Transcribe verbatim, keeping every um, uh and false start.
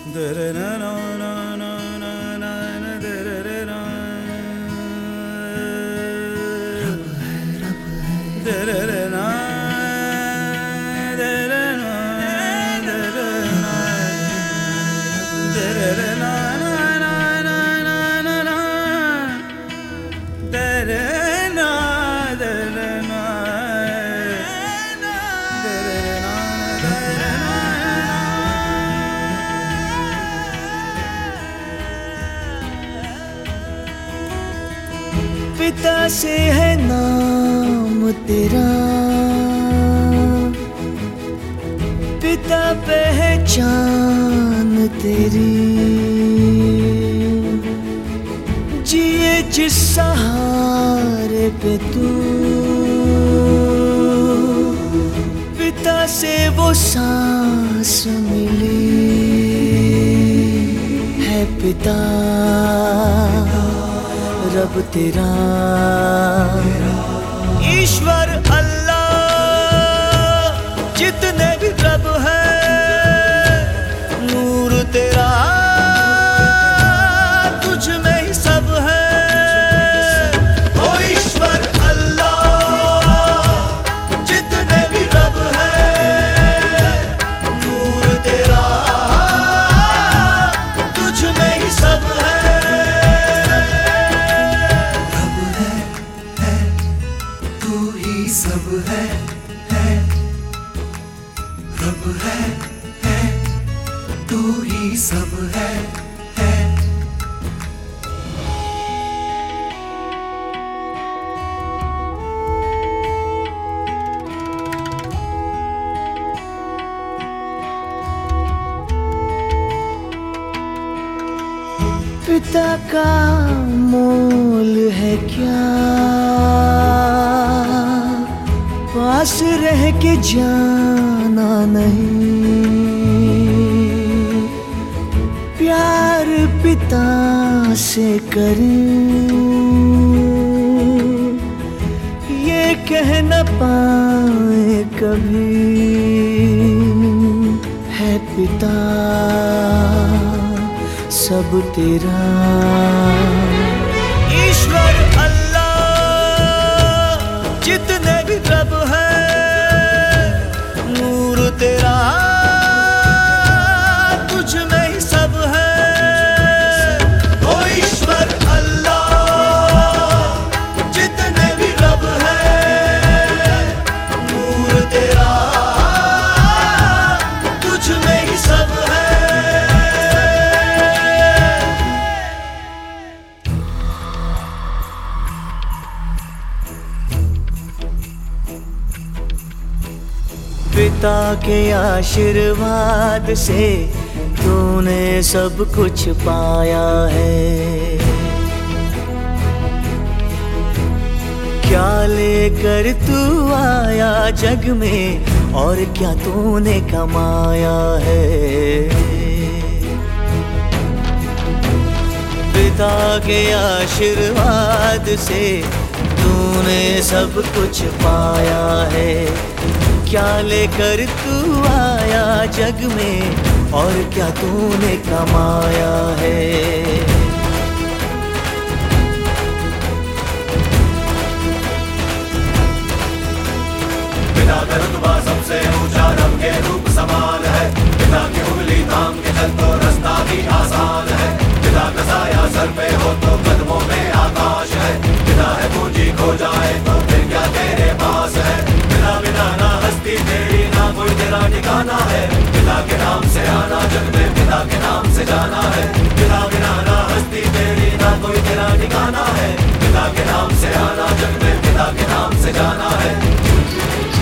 पिता से है नाम तेरा, पिता पहचान तेरी, जिए जिस सहारे पे तू, पिता से वो सांस मिली है पिता रब तेरा, ईश्वर अल्लाह जितने भी रब है, नूर तेरा तुझ में ही सब है। ओ ईश्वर अल्लाह जितने भी रब है, नूर तेरा तुझ में ही सब है। सब है, है रब है, है तू ही सब है, है। पिता का मोल है क्या, पास रह के जाना नहीं, प्यार पिता से करें ये कह न पाए कभी, है पिता सब तेरा, ईश्वर अल्लाह जितने भी रब है, नूर तेरा तुझ में ही सब है। ओ ईश्वर अल्लाह जितने भी रब है, नूर तेरा तुझ में ही सब है। पिता के आशीर्वाद से तूने सब कुछ पाया है, क्या लेकर तू आया जग में और क्या तूने कमाया है। पिता के आशीर्वाद से तूने सब कुछ पाया है, क्या लेकर तू आया जग में और क्या तूने कमाया है। पिता का रुतबा सबसे ऊंचा, रब के रूप समान है, पिता की उंगली थाम के चल तो रास्ता भी आसान है, पिता का साया सर पे हो तो कदमों में आकाश है, पिता है पूंजी खो जाए तो फिर क्या तेरे पास है। पिता बिना ना हस्ती तेरी ना कोई तेरा ठिकाना है, पिता के नाम से आना जग में पिता के नाम से जाना है, पिता बिना ना हस्ती तेरी ना कोई तेरा ठिकाना है, पिता के नाम से आना जग में पिता के नाम से जाना है।